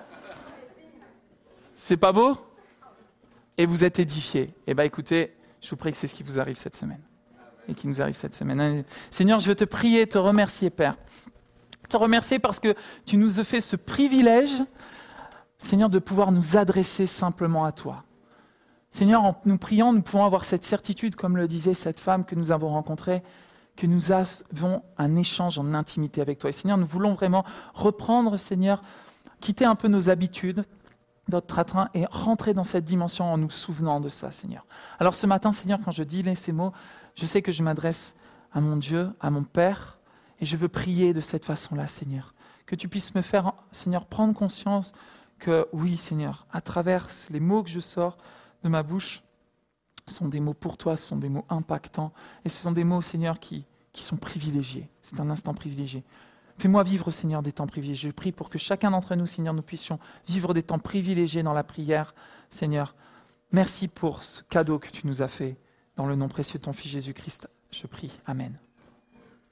C'est pas beau? Et vous êtes édifiés. Eh bien écoutez, je vous prie que c'est ce qui vous arrive cette semaine. Et qui nous arrive cette semaine. Seigneur, je veux te prier, te remercier, Père. Te remercier parce que tu nous as fait ce privilège, Seigneur, de pouvoir nous adresser simplement à toi. Seigneur, en nous priant, nous pouvons avoir cette certitude, comme le disait cette femme que nous avons rencontrée, que nous avons un échange en intimité avec toi. Et Seigneur, nous voulons vraiment reprendre, Seigneur, quitter un peu nos habitudes, notre train et rentrer dans cette dimension en nous souvenant de ça, Seigneur. Alors ce matin, Seigneur, quand je dis ces mots, je sais que je m'adresse à mon Dieu, à mon Père, et je veux prier de cette façon-là, Seigneur. Que tu puisses me faire, Seigneur, prendre conscience que, oui, Seigneur, à travers les mots que je sors de ma bouche, ce sont des mots pour toi, ce sont des mots impactants, et ce sont des mots, Seigneur, qui sont privilégiés. C'est un instant privilégié. Fais-moi vivre, Seigneur, des temps privilégiés. Je prie pour que chacun d'entre nous, Seigneur, nous puissions vivre des temps privilégiés dans la prière. Seigneur, merci pour ce cadeau que tu nous as fait. Dans le nom précieux de ton Fils Jésus-Christ, je prie. Amen.